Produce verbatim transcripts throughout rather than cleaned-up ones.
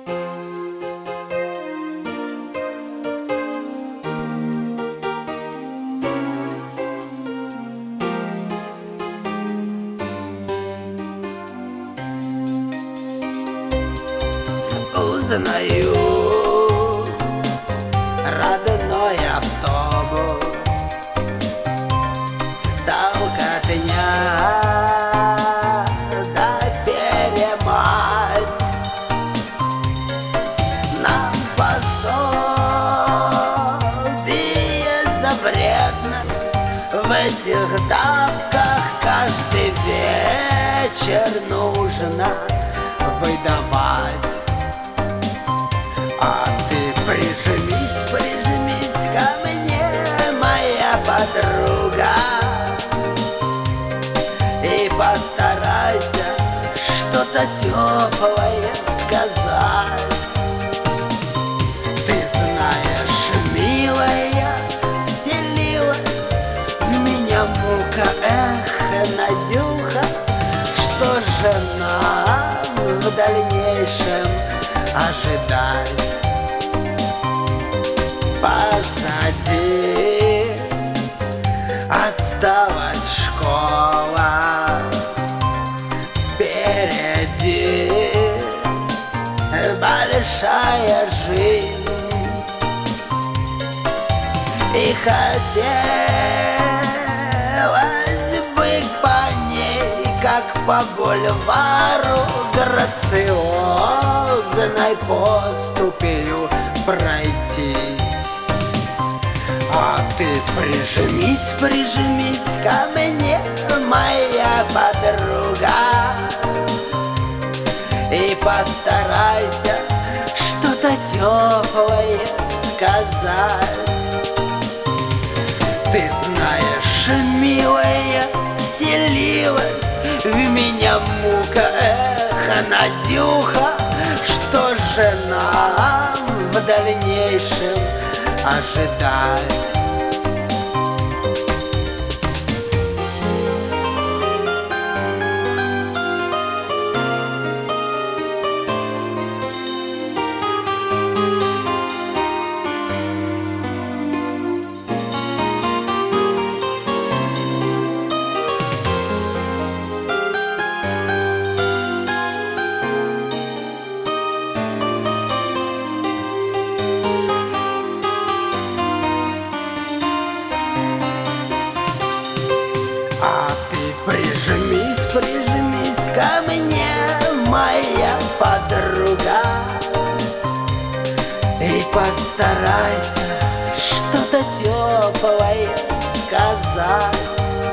Узнаю родной автобус, толкотня да перемать. Нам пособие за вредность в этих давках каждый вечер нужно выдавать. А ты прижмись, прижмись ко мне, моя подруга, и постарайся что-то теплое сказать. Ты знаешь, милая, вселилась в меня мука. Эх, Надюха, что же нам в дальнейшем ожидать? Позади осталась школа, впереди большая жизнь. И хотелось бы по ней, как по бульвару, грациозной поступью пройтись. А ты прижмись, прижмись ко мне, моя подруга, и постарайся что-то теплое сказать. Ты знаешь, милая, вселилась в меня мука. Эх, Надюха, что же нам в дальнейшем ожидать? Прижмись, прижмись ко мне, моя подруга, и постарайся что-то теплое сказать.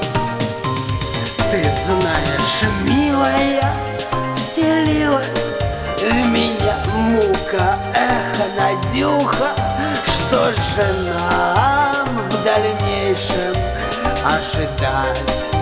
Ты знаешь, милая, вселилась в меня мука. Эх, Надюха, что же нам в дальнейшем ожидать?